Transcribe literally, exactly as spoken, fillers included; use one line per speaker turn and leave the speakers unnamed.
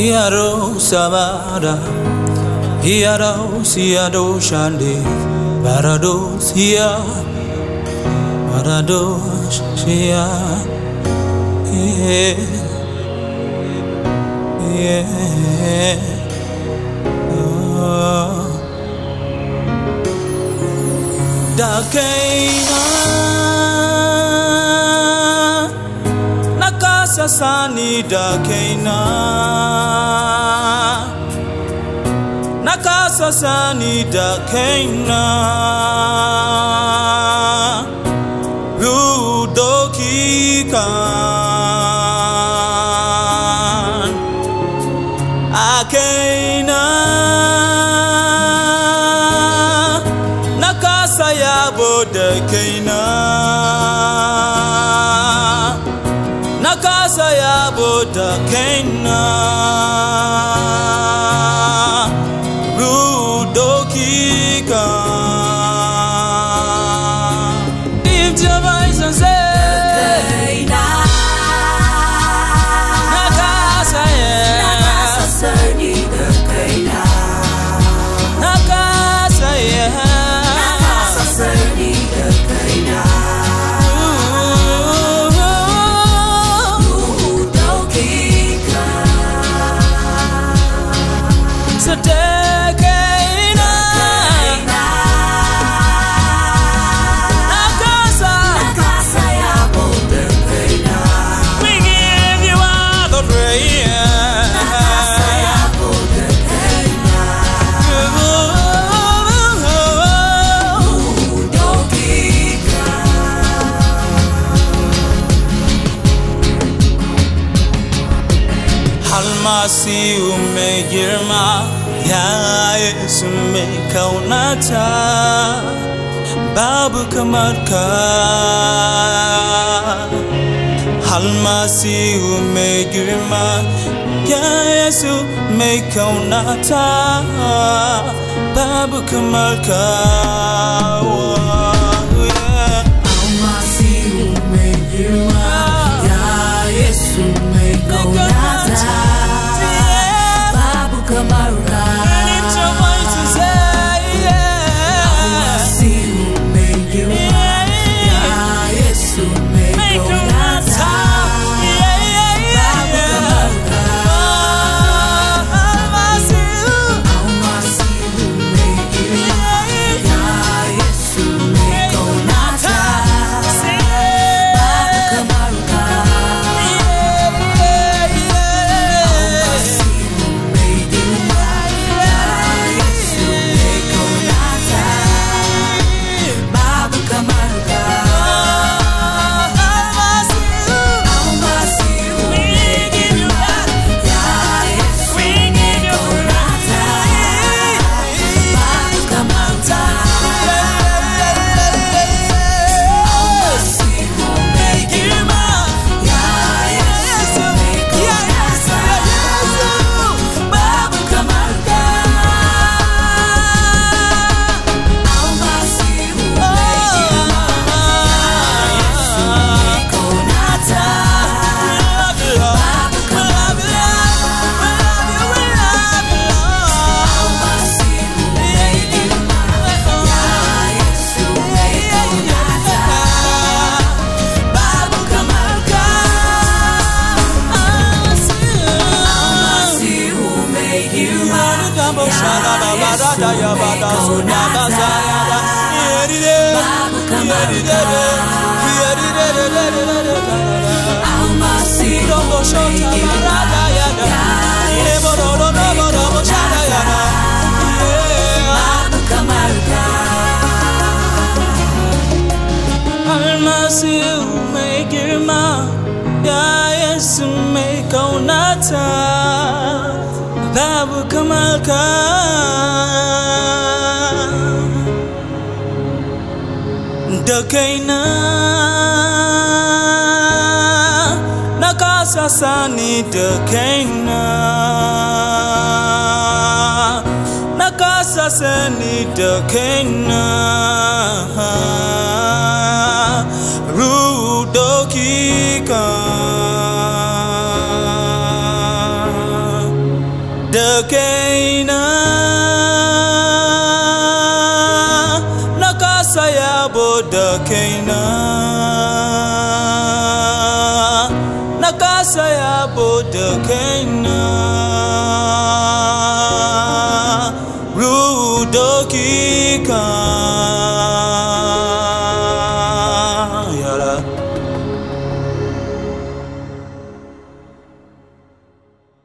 Hiaro Savada, Hiaro Siado Shande, Barados Hia, Barados Shia, yeah, yeah, oh. Dakaina Nakasa Sani Dakaina Nakasa Sani Dakaina Rudoki Kan Akaina Nakasaya Bodakaina Nakasaya Bodakaina Rudokika If Java is say Almasi ume girma ya Yesu me kaunata babu kamar ka Almasi ume girma ya Yesu me kaunata babu kamar ka
Almasi ume girma ya Yesu me kaunata Kamaruka,
lift your voice and say, yeah.
Almasi ume girma, ya Yesu me kaunata. Babu Kamaruka, Almasi, Almasi ume girma, ya Yesu me kaunata. Babu Kamaruka,
Almasi ume girma ya Yesu me kaunata babu kamar ka Dakaina Nakasa Sani Dakaina Nakasa Sani Dakaina Rudokika kaina na kasa yabo da kaina na kasa yabo da kaina rudoki kan